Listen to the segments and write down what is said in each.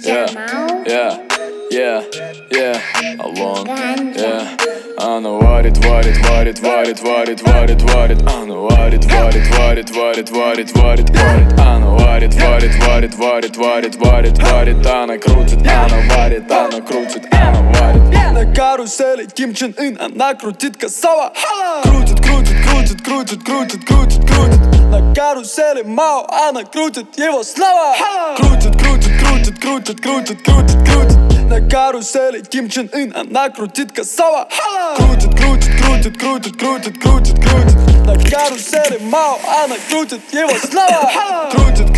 Алон, она варит. Она варит. Она варит. Она крутит. На карусели Ким Чен Ын, она крутит косово. Крутит. На карусели Мао, она крутит его снова. Крутит. На карусели Ким Чен Ын, она крутит косово. Крутит. На карусели Мао, она крутит его снова. Крутит.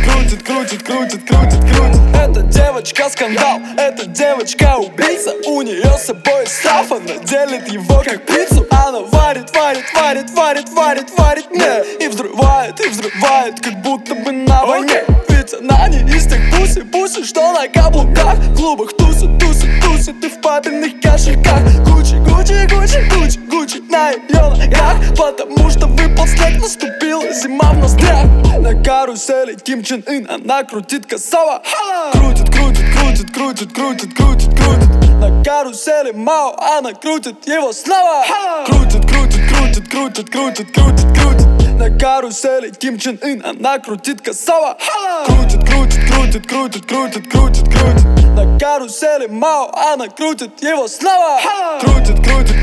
Эта девочка скандал, эта девочка убийца. У нее с собой стаф, она делит его как пиццу. Она варит мне и взрывает, как будто бы на войне. Ведь она не из тех пуси, что на каблуках. В клубах тусит и в папиных кошельках. Гуччи на ее ногах, потому что выпал снег, наступила зима в ноздрях. На карусели Ким Чен Ын, она крутит косово. Крутит. На карусели Мао, она крутит его снова. Крутит. На карусели Ким Чен Ын, она крутит косово. Крутит. На карусели Мао, она крутит его снова. Крутит.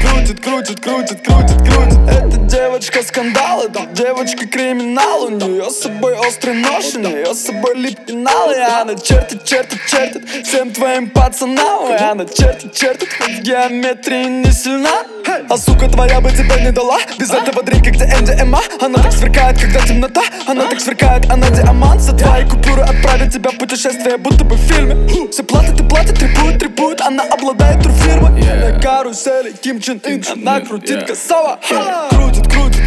Эта девочка скандал, эта девочка криминал. У нее с собой острый нож, у нее с собой липкий нал. И она чертит всем твоим пацанам. И она чертит, хоть в геометрии не сильна. А сука твоя бы тебя не дала без этого дрейка, где МДМА. Она так сверкает, когда темнота. Она так сверкает, она диамант. За твои купюры отправит тебя в путешествие, будто бы в фильме. Все платят и платят, требуют. Она обладает турфирмой. На карусели Ким Чен Ын, она крутит косово. Крутит.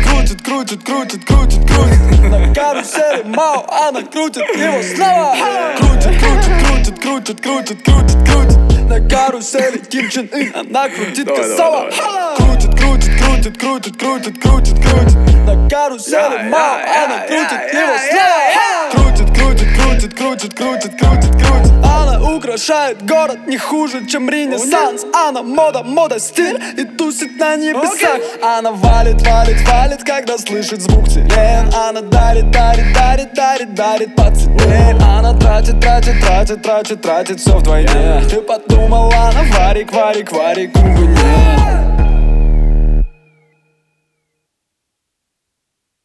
На карусели Мао, она крутит его снова. Крутит. На карусели Ким Чен Ын, она крутит косово. Крутит. На карусели Мао, она крутит его снова. Крутит. Она украшает город не хуже, чем Ренессанс. Она мода, стиль и тусит на небесах. Она валит, когда слышит звук сирен. Она дарит по цене. Она тратит все вдвойне. Ты подумала, она варик, кунгуне.